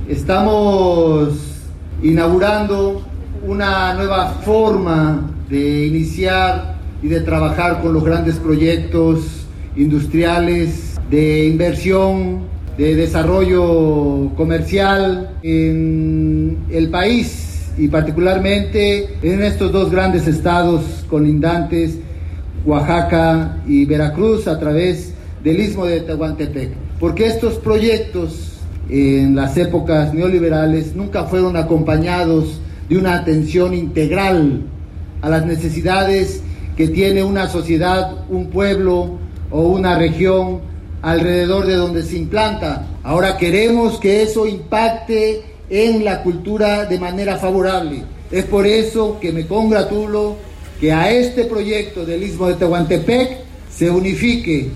Estamos inaugurando una nueva forma de iniciar y de trabajar con los grandes proyectos industriales de inversión, de desarrollo comercial en el país y particularmente en estos dos grandes estados colindantes, Oaxaca y Veracruz, a través del Istmo de Tehuantepec. Porque estos proyectos en las épocas neoliberales nunca fueron acompañados de una atención integral a las necesidades que tiene una sociedad, un pueblo o una región alrededor de donde se implanta. Ahora queremos que eso impacte en la cultura de manera favorable. Es por eso que me congratulo que a este proyecto del Istmo de Tehuantepec se unifique,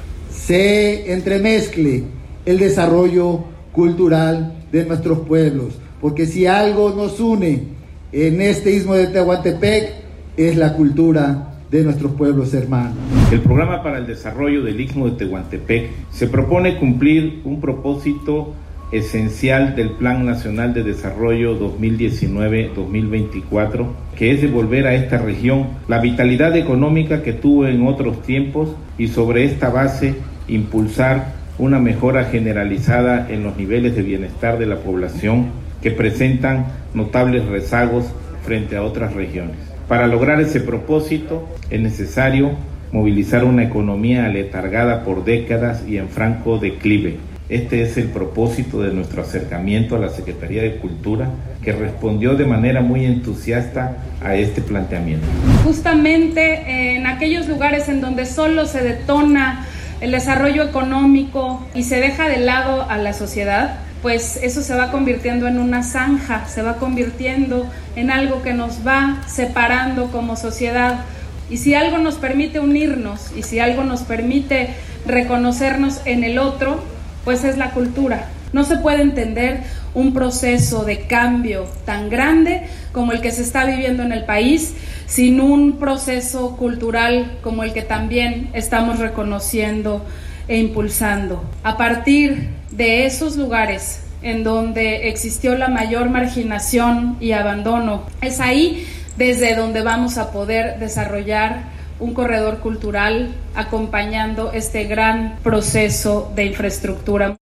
se entremezcle el desarrollo cultural de nuestros pueblos, porque si algo nos une en este Istmo de Tehuantepec es la cultura de nuestros pueblos hermanos. El programa para el desarrollo del Istmo de Tehuantepec se propone cumplir un propósito esencial del Plan Nacional de Desarrollo 2019-2024, que es devolver a esta región la vitalidad económica que tuvo en otros tiempos y sobre esta base impulsar una mejora generalizada en los niveles de bienestar de la población que presentan notables rezagos frente a otras regiones. Para lograr ese propósito es necesario movilizar una economía aletargada por décadas y en franco declive. Este es el propósito de nuestro acercamiento a la Secretaría de Cultura, que respondió de manera muy entusiasta a este planteamiento. Justamente en aquellos lugares en donde solo se detona el desarrollo económico y se deja de lado a la sociedad, pues eso se va convirtiendo en una zanja, se va convirtiendo en algo que nos va separando como sociedad. Y si algo nos permite unirnos y si algo nos permite reconocernos en el otro, pues es la cultura. No se puede entender un proceso de cambio tan grande como el que se está viviendo en el país sin un proceso cultural como el que también estamos reconociendo e impulsando. A partir de esos lugares en donde existió la mayor marginación y abandono, es ahí desde donde vamos a poder desarrollar un corredor cultural acompañando este gran proceso de infraestructura.